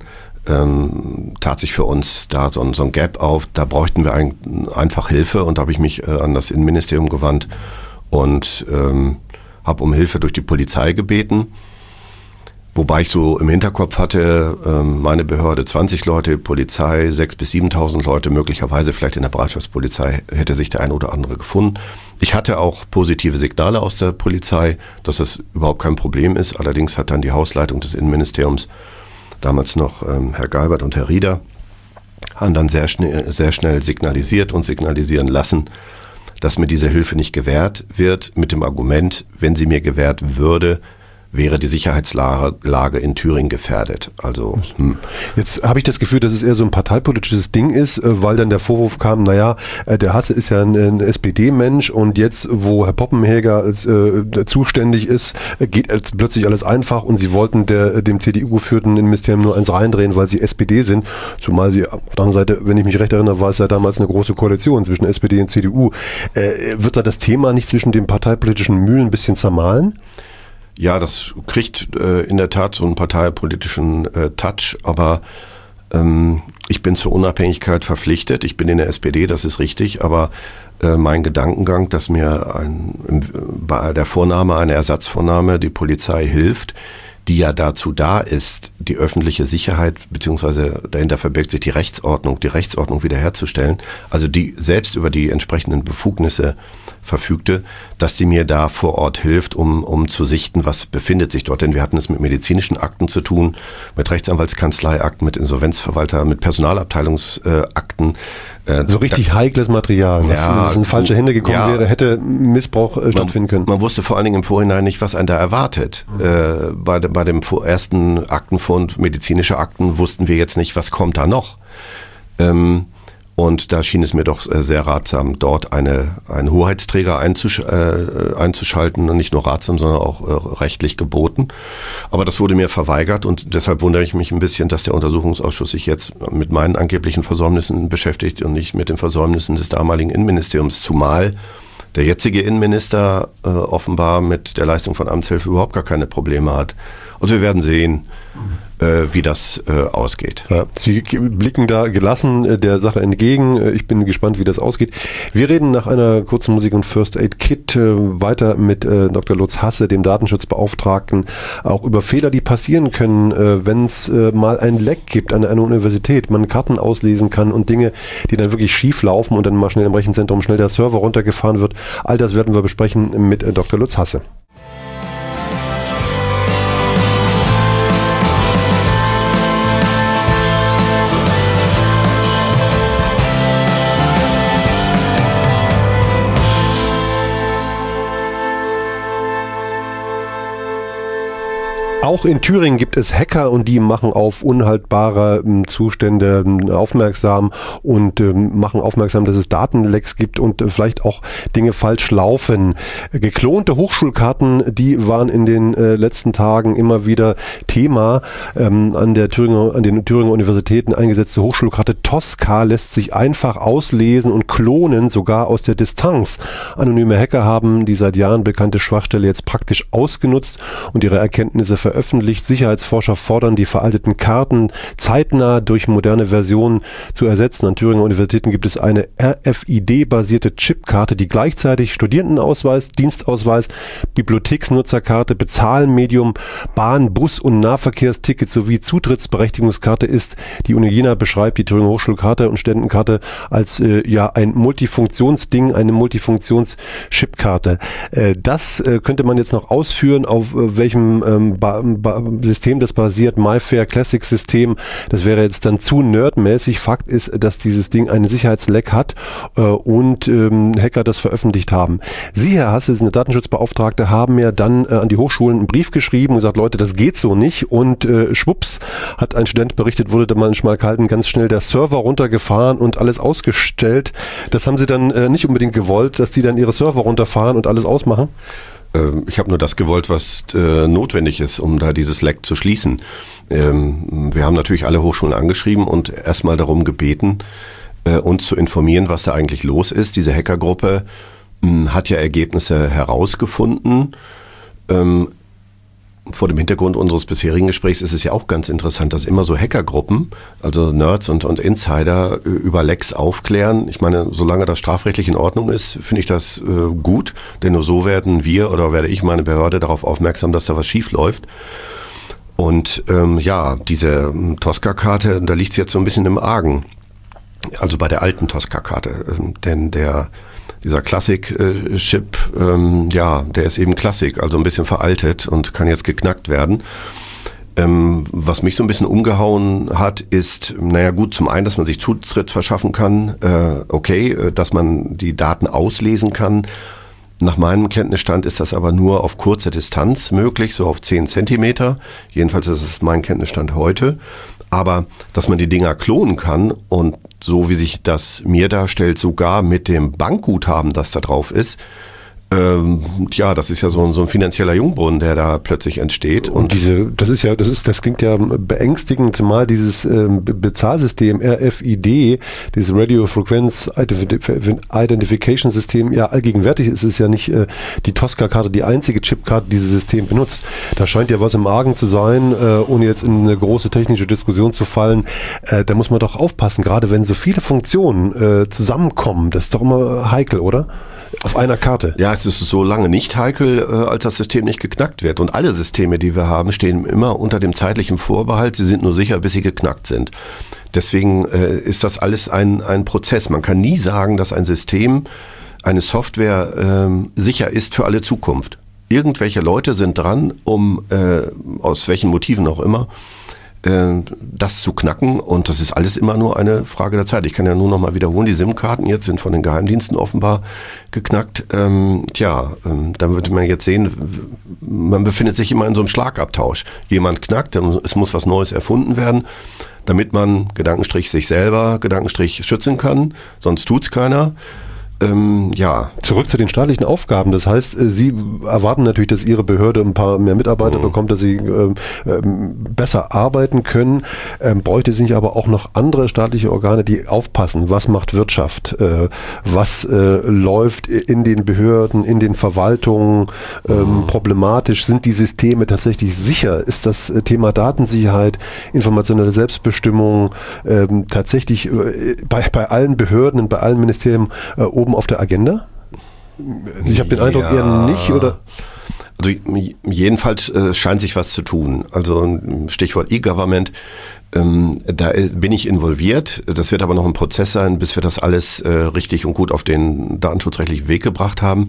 tat sich für uns da so ein Gap auf. Da bräuchten wir einfach Hilfe und da habe ich mich an das Innenministerium gewandt und habe um Hilfe durch die Polizei gebeten. Wobei ich so im Hinterkopf hatte, meine Behörde 20 Leute, Polizei 6.000 bis 7.000 Leute, möglicherweise vielleicht in der Bereitschaftspolizei hätte sich der eine oder andere gefunden. Ich hatte auch positive Signale aus der Polizei, dass das überhaupt kein Problem ist. Allerdings hat dann die Hausleitung des Innenministeriums, damals noch Herr Geibert und Herr Rieder, haben dann sehr schnell signalisiert und signalisieren lassen, dass mir diese Hilfe nicht gewährt wird, mit dem Argument, wenn sie mir gewährt würde, wäre die Sicherheitslage in Thüringen gefährdet. Also, Jetzt habe ich das Gefühl, dass es eher so ein parteipolitisches Ding ist, weil dann der Vorwurf kam, naja, der Hasse ist ja ein SPD-Mensch und jetzt, wo Herr Poppenhäger zuständig ist, geht plötzlich alles einfach und sie wollten dem CDU-geführten Ministerium nur eins reindrehen, weil sie SPD sind. Zumal sie, auf der anderen Seite, wenn ich mich recht erinnere, war es ja damals eine große Koalition zwischen SPD und CDU. Wird da das Thema nicht zwischen den parteipolitischen Mühlen ein bisschen zermahlen? Ja, das kriegt in der Tat so einen parteipolitischen Touch, aber ich bin zur Unabhängigkeit verpflichtet. Ich bin in der SPD, das ist richtig, aber mein Gedankengang, dass mir bei der Vornahme, einer Ersatzvornahme, die Polizei hilft, die ja dazu da ist, die öffentliche Sicherheit, beziehungsweise dahinter verbirgt sich die Rechtsordnung wiederherzustellen, also die selbst über die entsprechenden Befugnisse verfügte, dass die mir da vor Ort hilft, um zu sichten, was befindet sich dort. Denn wir hatten es mit medizinischen Akten zu tun, mit Rechtsanwaltskanzleiakten, mit Insolvenzverwalter, mit Personalabteilungsakten. So richtig heikles Material, was in falsche Hände gekommen wäre, hätte Missbrauch stattfinden können. Man wusste vor allen Dingen im Vorhinein nicht, was einen da erwartet. Bei dem ersten Aktenfund, medizinische Akten, wussten wir jetzt nicht, was kommt da noch. Und da schien es mir doch sehr ratsam, dort einen Hoheitsträger einzuschalten. Und nicht nur ratsam, sondern auch rechtlich geboten. Aber das wurde mir verweigert und deshalb wundere ich mich ein bisschen, dass der Untersuchungsausschuss sich jetzt mit meinen angeblichen Versäumnissen beschäftigt und nicht mit den Versäumnissen des damaligen Innenministeriums. Zumal der jetzige Innenminister offenbar mit der Leistung von Amtshilfe überhaupt gar keine Probleme hat. Und wir werden sehen, wie das ausgeht. Ja, Sie blicken da gelassen der Sache entgegen. Ich bin gespannt, wie das ausgeht. Wir reden nach einer kurzen Musik und First Aid Kit weiter mit Dr. Lutz Hasse, dem Datenschutzbeauftragten, auch über Fehler, die passieren können, wenn es mal ein Leck gibt an einer Universität, man Karten auslesen kann und Dinge, die dann wirklich schief laufen und dann mal schnell im Rechenzentrum schnell der Server runtergefahren wird. All das werden wir besprechen mit Dr. Lutz Hasse. Auch in Thüringen gibt es Hacker und die machen auf unhaltbare Zustände aufmerksam und machen aufmerksam, dass es Datenlecks gibt und vielleicht auch Dinge falsch laufen. Geklonte Hochschulkarten, die waren in den letzten Tagen immer wieder Thema. An den Thüringer Universitäten eingesetzte Hochschulkarte Tosca lässt sich einfach auslesen und klonen, sogar aus der Distanz. Anonyme Hacker haben die seit Jahren bekannte Schwachstelle jetzt praktisch ausgenutzt und ihre Erkenntnisse veröffentlicht. Sicherheitsforscher fordern, die veralteten Karten zeitnah durch moderne Versionen zu ersetzen. An Thüringer Universitäten gibt es eine RFID-basierte Chipkarte, die gleichzeitig Studierendenausweis, Dienstausweis, Bibliotheksnutzerkarte, Bezahlmedium, Bahn-, Bus- und Nahverkehrsticket sowie Zutrittsberechtigungskarte ist. Die Uni Jena beschreibt die Thüringer Hochschulkarte und Studentenkarte als ein Multifunktionsding, eine Multifunktions-Chipkarte. Das könnte man jetzt noch ausführen, auf welchem System, das basiert, MyFair Classic System, das wäre jetzt dann zu nerdmäßig. Fakt ist, dass dieses Ding einen Sicherheitsleck hat und Hacker das veröffentlicht haben. Sie, Herr Hasse, sind eine Datenschutzbeauftragte, haben ja dann an die Hochschulen einen Brief geschrieben und gesagt, Leute, das geht so nicht. Und schwupps, hat ein Student berichtet, wurde da mal in Schmalkalden ganz schnell der Server runtergefahren und alles ausgestellt. Das haben Sie dann nicht unbedingt gewollt, dass die dann ihre Server runterfahren und alles ausmachen? Ich habe nur das gewollt, was notwendig ist, um da dieses Leck zu schließen. Wir haben natürlich alle Hochschulen angeschrieben und erstmal darum gebeten, uns zu informieren, was da eigentlich los ist. Diese Hackergruppe hat ja Ergebnisse herausgefunden. Vor dem Hintergrund unseres bisherigen Gesprächs ist es ja auch ganz interessant, dass immer so Hackergruppen, also Nerds und Insider, über Lecks aufklären. Ich meine, solange das strafrechtlich in Ordnung ist, finde ich das gut, denn nur so werden wir oder werde ich, meine Behörde, darauf aufmerksam, dass da was schief läuft. Und diese Tosca-Karte, da liegt es jetzt so ein bisschen im Argen. Also bei der alten Tosca-Karte, denn dieser Classic-Chip, der ist eben Classic, also ein bisschen veraltet und kann jetzt geknackt werden. Was mich so ein bisschen umgehauen hat, ist, zum einen, dass man sich Zutritt verschaffen kann, dass man die Daten auslesen kann. Nach meinem Kenntnisstand ist das aber nur auf kurze Distanz möglich, so auf 10 Zentimeter. Jedenfalls ist es mein Kenntnisstand heute. Aber dass man die Dinger klonen kann und so wie sich das mir darstellt, sogar mit dem Bankguthaben, das da drauf ist, das ist ja so ein finanzieller Jungbrunnen, der da plötzlich entsteht. Und das klingt ja beängstigend, zumal dieses Bezahlsystem RFID, dieses Radio Frequency Identification System, ja allgegenwärtig ist. Es ist ja nicht die Tosca-Karte, die einzige Chipkarte, die dieses System benutzt. Da scheint ja was im Argen zu sein, ohne jetzt in eine große technische Diskussion zu fallen. Da muss man doch aufpassen, gerade wenn so viele Funktionen zusammenkommen. Das ist doch immer heikel, oder? Auf einer Karte. Ja, es ist so lange nicht heikel, als das System nicht geknackt wird. Und alle Systeme, die wir haben, stehen immer unter dem zeitlichen Vorbehalt. Sie sind nur sicher, bis sie geknackt sind. Deswegen ist das alles ein Prozess. Man kann nie sagen, dass ein System, eine Software sicher ist für alle Zukunft. Irgendwelche Leute sind dran, um aus welchen Motiven auch immer, das zu knacken, und das ist alles immer nur eine Frage der Zeit. Ich kann ja nur noch mal wiederholen, die SIM-Karten jetzt sind von den Geheimdiensten offenbar geknackt. Dann würde man jetzt sehen, man befindet sich immer in so einem Schlagabtausch. Jemand knackt, es muss was Neues erfunden werden, damit man, Gedankenstrich, sich selber, Gedankenstrich, schützen kann, sonst tut's keiner. Zurück zu den staatlichen Aufgaben. Das heißt, Sie erwarten natürlich, dass Ihre Behörde ein paar mehr Mitarbeiter bekommt, dass Sie besser arbeiten können. Bräuchte es nicht aber auch noch andere staatliche Organe, die aufpassen? Was macht Wirtschaft? Was läuft in den Behörden, in den Verwaltungen problematisch? Sind die Systeme tatsächlich sicher? Ist das Thema Datensicherheit, informationelle Selbstbestimmung tatsächlich bei allen Behörden und bei allen Ministerien oben auf der Agenda? Ich habe den Eindruck, eher nicht, oder? Also jedenfalls scheint sich was zu tun. Also Stichwort E-Government, da bin ich involviert. Das wird aber noch ein Prozess sein, bis wir das alles richtig und gut auf den datenschutzrechtlichen Weg gebracht haben.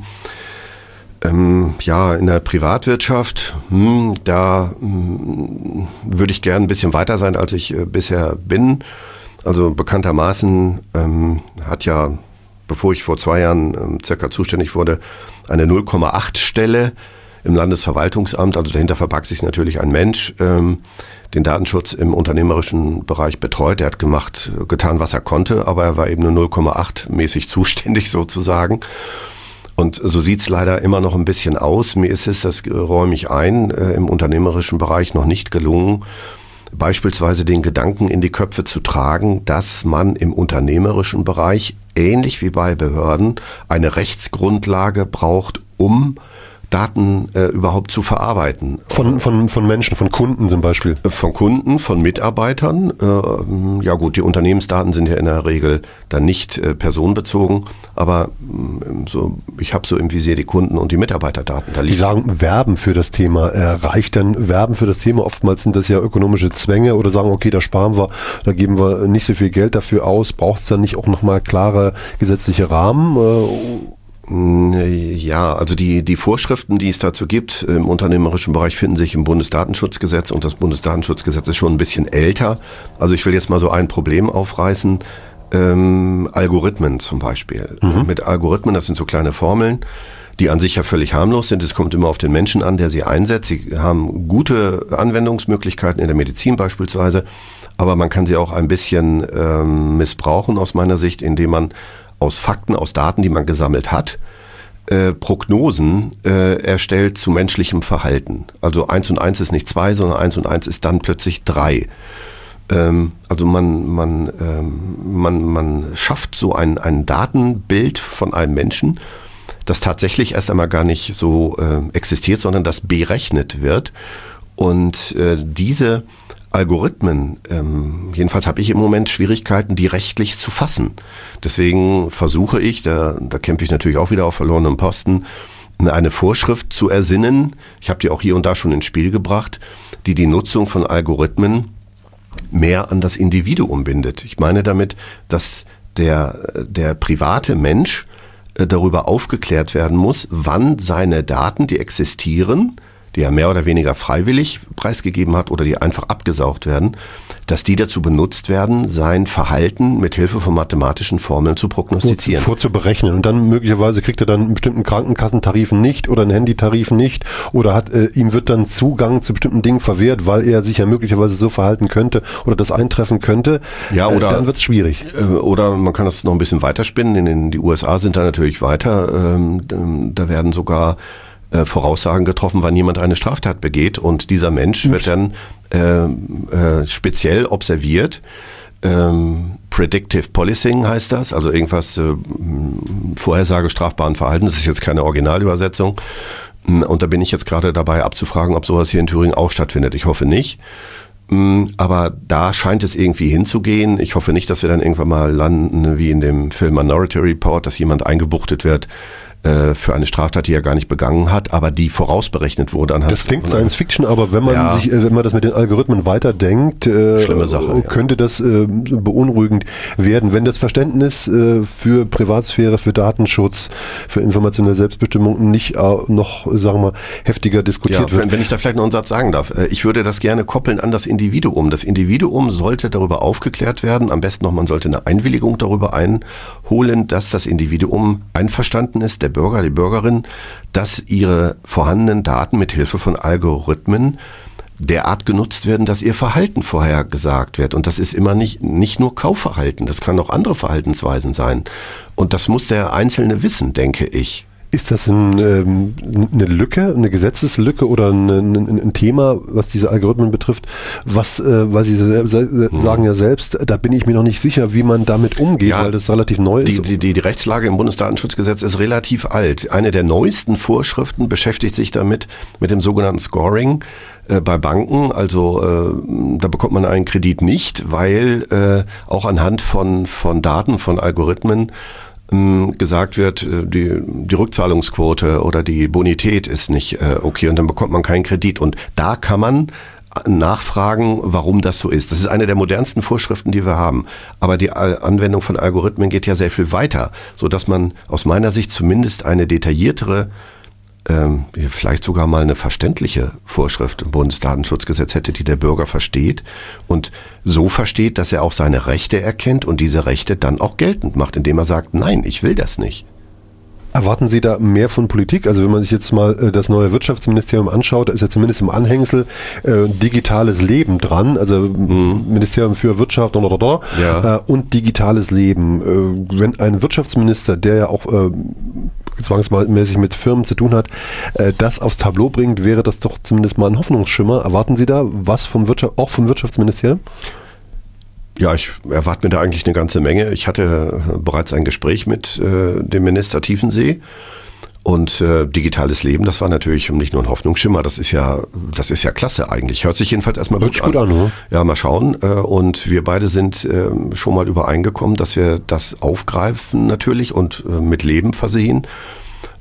In der Privatwirtschaft, da würde ich gern ein bisschen weiter sein, als ich bisher bin. Also bekanntermaßen hat ja, bevor ich vor 2 Jahren circa zuständig wurde, eine 0,8 Stelle im Landesverwaltungsamt, also dahinter verbirgt sich natürlich ein Mensch, den Datenschutz im unternehmerischen Bereich betreut. Er hat getan, was er konnte, aber er war eben nur 0,8 mäßig zuständig sozusagen. Und so sieht's leider immer noch ein bisschen aus. Mir ist es, das räume ich ein, im unternehmerischen Bereich noch nicht gelungen, beispielsweise den Gedanken in die Köpfe zu tragen, dass man im unternehmerischen Bereich, ähnlich wie bei Behörden, eine Rechtsgrundlage braucht, um Daten überhaupt zu verarbeiten. Von Menschen, von Kunden zum Beispiel? Von Kunden, von Mitarbeitern. Die Unternehmensdaten sind ja in der Regel dann nicht personenbezogen, aber ich habe so im Visier die Kunden- und die Mitarbeiterdaten. Die sagen Werben für das Thema. Reicht dann Werben für das Thema? Oftmals sind das ja ökonomische Zwänge, oder sagen, okay, da sparen wir, da geben wir nicht so viel Geld dafür aus. Braucht es dann nicht auch nochmal klare gesetzliche Rahmen? Ja, also die Vorschriften, die es dazu gibt im unternehmerischen Bereich, finden sich im Bundesdatenschutzgesetz, und das Bundesdatenschutzgesetz ist schon ein bisschen älter. Also ich will jetzt mal so ein Problem aufreißen. Algorithmen zum Beispiel. Mit Algorithmen, das sind so kleine Formeln, die an sich ja völlig harmlos sind. Es kommt immer auf den Menschen an, der sie einsetzt. Sie haben gute Anwendungsmöglichkeiten in der Medizin beispielsweise, aber man kann sie auch ein bisschen missbrauchen aus meiner Sicht, indem man aus Fakten, aus Daten, die man gesammelt hat, Prognosen erstellt zu menschlichem Verhalten. Also 1 und 1 ist nicht 2, sondern 1 und 1 ist dann plötzlich 3. Also man schafft so ein Datenbild von einem Menschen, das tatsächlich erst einmal gar nicht so existiert, sondern das berechnet wird. Und diese Algorithmen, jedenfalls habe ich im Moment Schwierigkeiten, die rechtlich zu fassen. Deswegen versuche ich, da kämpfe ich natürlich auch wieder auf verlorenem Posten, eine Vorschrift zu ersinnen. Ich habe die auch hier und da schon ins Spiel gebracht, die Nutzung von Algorithmen mehr an das Individuum bindet. Ich meine damit, dass der private Mensch darüber aufgeklärt werden muss, wann seine Daten, die existieren, die er mehr oder weniger freiwillig preisgegeben hat oder die einfach abgesaugt werden, dass die dazu benutzt werden, sein Verhalten mit Hilfe von mathematischen Formeln zu prognostizieren. Vorzuberechnen. Und dann möglicherweise kriegt er dann einen bestimmten Krankenkassentarifen nicht oder einen Handytarif nicht oder ihm wird dann Zugang zu bestimmten Dingen verwehrt, weil er sich ja möglicherweise so verhalten könnte oder das eintreffen könnte. Ja, oder dann wird es schwierig. Oder man kann das noch ein bisschen weiterspinnen. In die USA sind da natürlich weiter. Da werden sogar Voraussagen getroffen, wann jemand eine Straftat begeht, und dieser Mensch wird dann speziell observiert. Predictive Policing heißt das, also irgendwas Vorhersage strafbaren Verhaltens, das ist jetzt keine Originalübersetzung. Und da bin ich jetzt gerade dabei abzufragen, ob sowas hier in Thüringen auch stattfindet. Ich hoffe nicht. Aber da scheint es irgendwie hinzugehen. Ich hoffe nicht, dass wir dann irgendwann mal landen, wie in dem Film Minority Report, dass jemand eingebuchtet wird für eine Straftat, die er gar nicht begangen hat, aber die vorausberechnet wurde. Das klingt Science Fiction, aber wenn man wenn man das mit den Algorithmen weiterdenkt, schlimme Sache, könnte das beunruhigend werden. Wenn das Verständnis für Privatsphäre, für Datenschutz, für informationelle Selbstbestimmung nicht noch, sagen wir mal, heftiger diskutiert wird. Wenn ich da vielleicht noch einen Satz sagen darf. Ich würde das gerne koppeln an das Individuum. Das Individuum sollte darüber aufgeklärt werden. Am besten noch, man sollte eine Einwilligung darüber einholen, dass das Individuum einverstanden ist, der Bürger, die Bürgerin, dass ihre vorhandenen Daten mit Hilfe von Algorithmen derart genutzt werden, dass ihr Verhalten vorhergesagt wird. Und das ist immer nicht nur Kaufverhalten, das kann auch andere Verhaltensweisen sein. Und das muss der Einzelne wissen, denke ich. Ist das eine Lücke, eine Gesetzeslücke oder ein Thema, was diese Algorithmen betrifft, weil Sie sagen ja selbst, da bin ich mir noch nicht sicher, wie man damit umgeht, weil das relativ neu ist? Die Rechtslage im Bundesdatenschutzgesetz ist relativ alt. Eine der neuesten Vorschriften beschäftigt sich damit, mit dem sogenannten Scoring bei Banken. Also da bekommt man einen Kredit nicht, weil auch anhand von Daten, von Algorithmen gesagt wird, die Rückzahlungsquote oder die Bonität ist nicht okay, und dann bekommt man keinen Kredit. Und da kann man nachfragen, warum das so ist. Das ist eine der modernsten Vorschriften, die wir haben. Aber die Anwendung von Algorithmen geht ja sehr viel weiter, sodass man aus meiner Sicht zumindest eine detailliertere, vielleicht sogar mal eine verständliche Vorschrift im Bundesdatenschutzgesetz hätte, die der Bürger versteht und so versteht, dass er auch seine Rechte erkennt und diese Rechte dann auch geltend macht, indem er sagt, nein, ich will das nicht. Erwarten Sie da mehr von Politik? Also wenn man sich jetzt mal das neue Wirtschaftsministerium anschaut, da ist ja zumindest im Anhängsel digitales Leben dran, also Ministerium für Wirtschaft und digitales Leben. Wenn ein Wirtschaftsminister, der ja auch zwangsmäßig mit Firmen zu tun hat, das aufs Tableau bringt, wäre das doch zumindest mal ein Hoffnungsschimmer. Erwarten Sie da was vom Wirtschaftsministerium? Ja, ich erwarte mir da eigentlich eine ganze Menge. Ich hatte bereits ein Gespräch mit dem Minister Tiefensee und digitales Leben, das war natürlich nicht nur ein Hoffnungsschimmer, das ist ja klasse eigentlich. Hört sich jedenfalls erstmal gut an. Ne? Ja, mal schauen. Und wir beide sind schon mal übereingekommen, dass wir das aufgreifen natürlich und mit Leben versehen.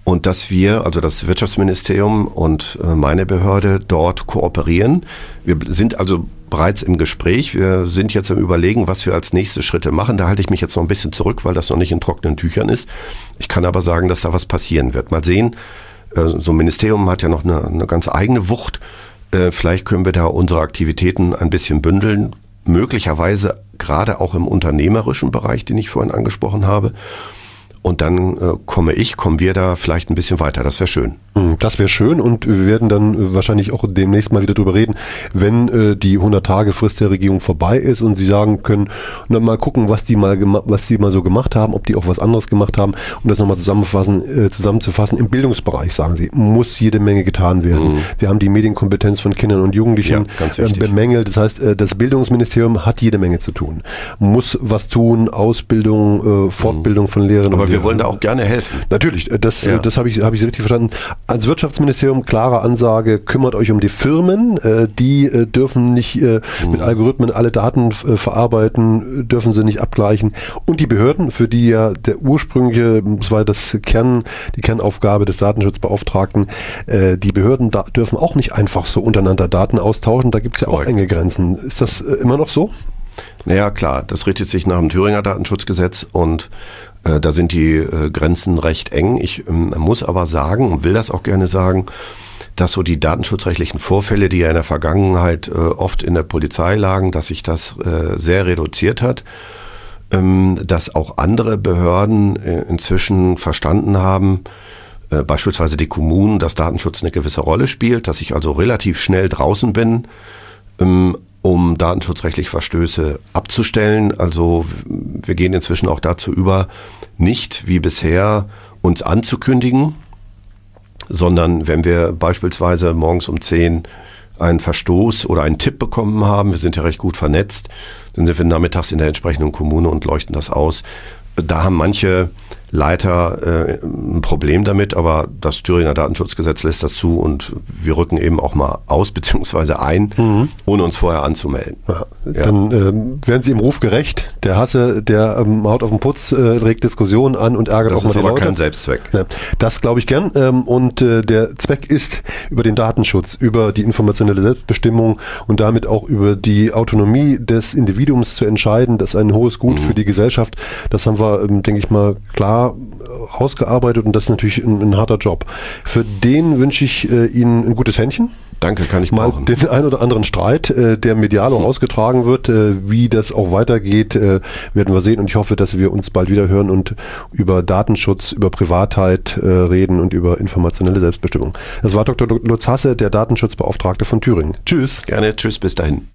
und dass wir, also das Wirtschaftsministerium und meine Behörde dort kooperieren. Wir sind also bereits im Gespräch. Wir sind jetzt am Überlegen, was wir als nächste Schritte machen. Da halte ich mich jetzt noch ein bisschen zurück, weil das noch nicht in trockenen Tüchern ist. Ich kann aber sagen, dass da was passieren wird. Mal sehen, so ein Ministerium hat ja noch eine ganz eigene Wucht. Vielleicht können wir da unsere Aktivitäten ein bisschen bündeln. Möglicherweise gerade auch im unternehmerischen Bereich, den ich vorhin angesprochen habe. Und dann kommen wir da vielleicht ein bisschen weiter. Das wäre schön. Das wäre schön und wir werden dann wahrscheinlich auch demnächst mal wieder drüber reden, wenn die 100-Tage-Frist der Regierung vorbei ist und sie sagen können, dann mal gucken, was die mal so gemacht haben, ob die auch was anderes gemacht haben, um das nochmal zusammenzufassen. Im Bildungsbereich, sagen sie, muss jede Menge getan werden. Sie haben die Medienkompetenz von Kindern und Jugendlichen bemängelt. Das heißt, das Bildungsministerium hat jede Menge zu tun. Muss was tun, Ausbildung, Fortbildung von Lehrern. Aber wir wollen da auch gerne helfen. Natürlich, das habe ich richtig verstanden. Als Wirtschaftsministerium klare Ansage, kümmert euch um die Firmen, die dürfen nicht mit Algorithmen alle Daten verarbeiten, dürfen sie nicht abgleichen. Und die Behörden, für die ja der ursprüngliche, das war die Kernaufgabe des Datenschutzbeauftragten, die Behörden dürfen auch nicht einfach so untereinander Daten austauschen, da gibt es ja auch enge Grenzen. Ist das immer noch so? Naja, klar, das richtet sich nach dem Thüringer Datenschutzgesetz und da sind die Grenzen recht eng. Ich muss aber sagen und will das auch gerne sagen, dass so die datenschutzrechtlichen Vorfälle, die ja in der Vergangenheit oft in der Polizei lagen, dass sich das sehr reduziert hat, dass auch andere Behörden inzwischen verstanden haben, beispielsweise die Kommunen, dass Datenschutz eine gewisse Rolle spielt, dass ich also relativ schnell draußen bin, um datenschutzrechtliche Verstöße abzustellen. Also wir gehen inzwischen auch dazu über, nicht wie bisher uns anzukündigen, sondern wenn wir beispielsweise morgens um 10 einen Verstoß oder einen Tipp bekommen haben, wir sind ja recht gut vernetzt, dann sind wir nachmittags in der entsprechenden Kommune und leuchten das aus. Da haben manche Leiter ein Problem damit, aber das Thüringer Datenschutzgesetz lässt das zu und wir rücken eben auch mal aus bzw. ein, ohne uns vorher anzumelden. Ja, dann werden Sie im Ruf gerecht. Der Hasse, der haut auf den Putz, regt Diskussionen an und ärgert auch mal die Leute. Das ist aber kein Selbstzweck. Ja, das glaube ich gern. Und der Zweck ist, über den Datenschutz, über die informationelle Selbstbestimmung und damit auch über die Autonomie des Individuums zu entscheiden. Das ist ein hohes Gut für die Gesellschaft. Das haben wir, denke ich mal, klar rausgearbeitet und das ist natürlich ein harter Job. Für den wünsche ich Ihnen ein gutes Händchen. Danke, kann ich mal brauchen. Den ein oder anderen Streit, der medial auch ausgetragen wird, wie das auch weitergeht, werden wir sehen und ich hoffe, dass wir uns bald wieder hören und über Datenschutz, über Privatheit reden und über informationelle Selbstbestimmung. Das war Dr. Lutz Hasse, der Datenschutzbeauftragte von Thüringen. Tschüss. Gerne, tschüss, bis dahin.